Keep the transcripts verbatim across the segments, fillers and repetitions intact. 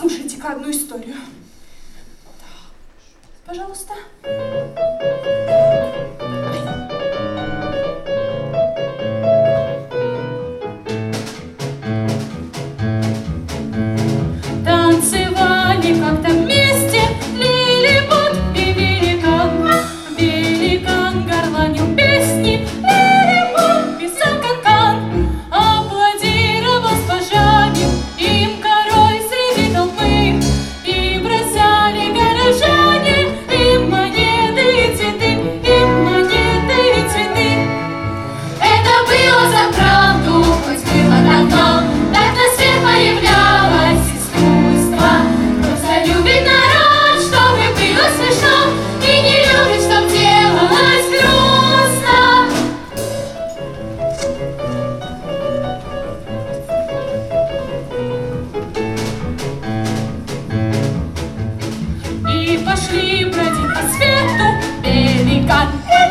Послушайте-ка одну историю. Так, пожалуйста. Танцевали как-то вместе лилипут и великан. Великан горланил песни, лилипут писал канкан. Аплодировал с пожанием им король среди толпы. И бросали горожане им монеты и цветы, им монеты и цветы. Это было за правду, хоть было давно, так на свет появлялось искусство. Просто любит народ, чтобы было смешно, и не любит, чтоб делалось грустно. И пошли бродить по свету великан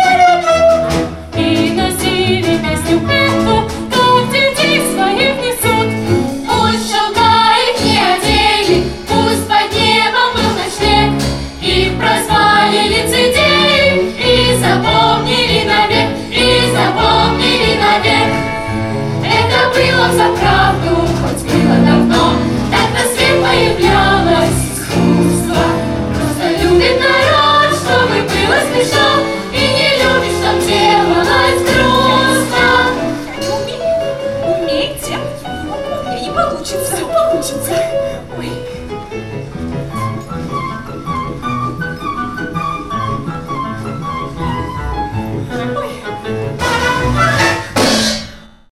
и носили песню эту, как детей своих несут. Пусть шелка их не одели, пусть под небом был ночлег. Их прозвали лицедеи и запомнили навек, и запомнили навек. Это было взаправду, хоть было давно, так на свет появлялось искусство. Просто любит народ, чтобы было смешно, и не любит, чтоб делалось грустно. Я не умею. Умеете? Не получится. Все получится.